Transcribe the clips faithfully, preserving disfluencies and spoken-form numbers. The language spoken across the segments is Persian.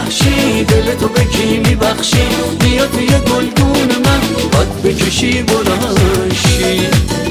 وحشی دلتو به کی میبخشی؟ بیا توی گلدون من قد بکشی بلنشی.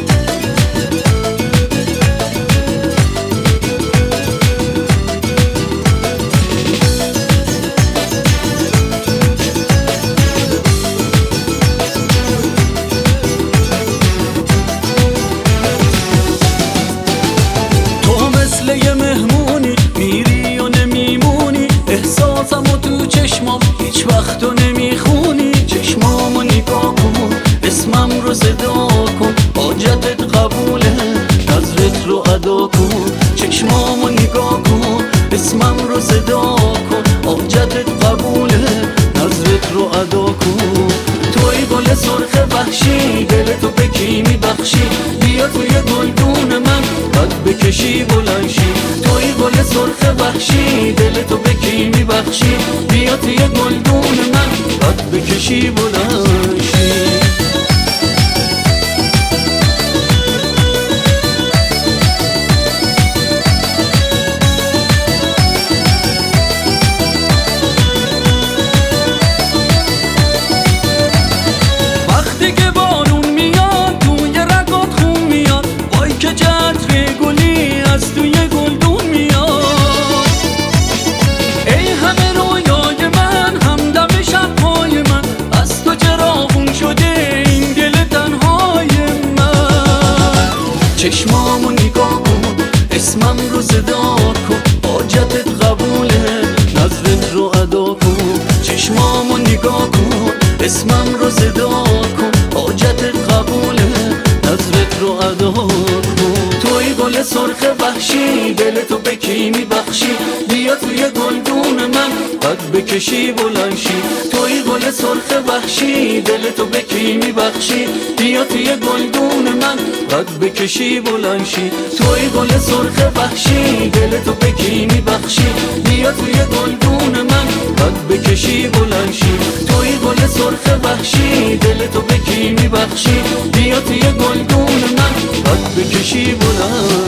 یه مهمونی میری و نمیمونی، احساسمو تو چشمام هیچ وقتو نمیخونی. چشمامو نگاه کن، اسمم رو صدا کن، حاجتت قبوله نظرت رو ادا کن. چشمامو نگاه کن، اسمم رو صدا کن، حاجتت قبوله نظرت رو ادا کن. توی گل سرخ وحشی دلتو به کی میبخشی؟ بیا توی گلدون من قد بکشی بلنشی. توی گل سرخ وحشی دلتو به کی میبخشی؟ بیا توی گلدون من قد بکشی بلنشی. وقتی که بارون میاد توی رگات خون میاد، وای که جعطر گلی از توی گلدون میاد. ای همه رویای من، همدم شب‌های من، از تو چراغون شده این دل تنهای من. چشمامو نگاه کن، اسمم رو صدا کن، حاجتت قبوله نظرت رو ادا کن. چشمامو نگاه کن، اسمم رو صدا کن، حاجتت قبوله نظرت رو ادا کن. توی گل سرخ وحشی دلتو به کی میبخشی؟ بیا توی گلدون من قد بکشی بلنشی. توی گل سرخ وحشی دلتو به کی میبخشی؟ بیا توی گلدون من قد بکشی بلنشی. توی گل سرخ وحشی دلتو به کی میبخشی؟ بیا توی گلدون من قد بکشی بلنشی. توی گل سرخ وحشی دلتو به کی میبخشی؟ بیا توی گلدون من قد بکشی بلنشی.